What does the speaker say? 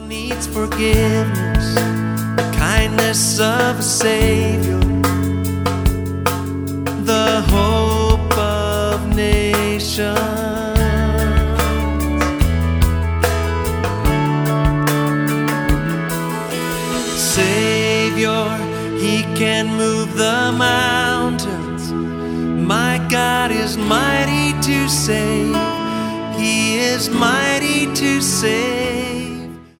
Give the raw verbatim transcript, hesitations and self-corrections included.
needs forgiveness, the kindness of a Savior, the hope of nations. Savior, He can move the mountains. My God is mighty to save. He is mighty to save.